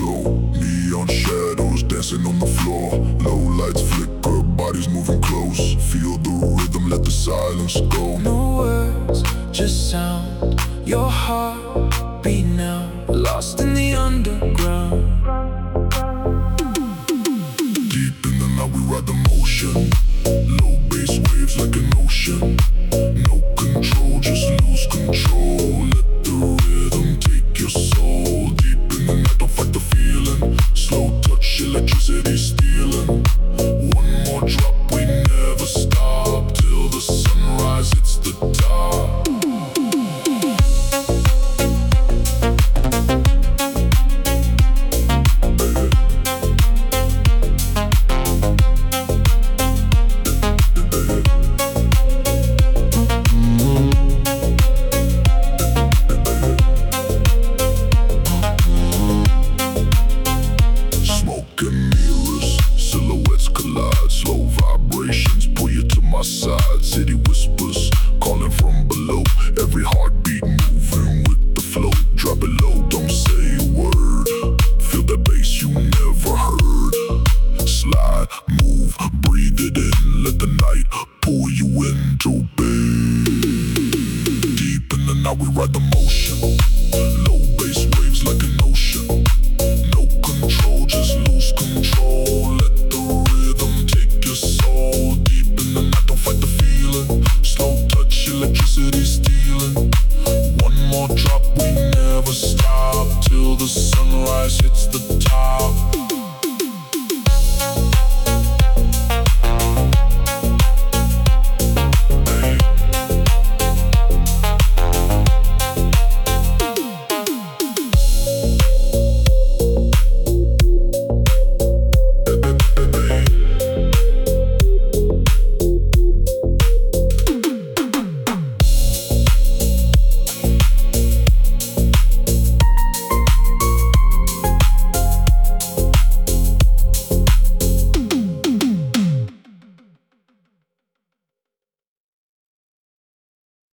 slow. Neon shadows dancing on the floor. Low lights flicker, bodies moving close. Feel the rhythm, let the silence go. No words, just sound. Your heart beat now, lost in the underground. Deep in the night we ride the motion. Low bass waves like an ocean. No control, just lose control. Let the rhythm take your soul. Deep in the night, don't fight the feeling. Slow touch, electricity stealing. One more drop, we never stop till the sunrise hits the top. Slow vibrations pull you to my side. City whispers calling from below. Every heartbeat moving with the flow. Drop it low, don't say a word. Feel that bass you never heard. Slide, move, breathe it in. Let the night pull you into bed. Deep in the night we ride the motion. Low bass waves like an ocean. No control, just lose control. Let the rhythm take your soul. Deep in the night, don't fight the feeling. Slow touch, electricity stealing. One more drop, we never stop till the sunrise hits the top.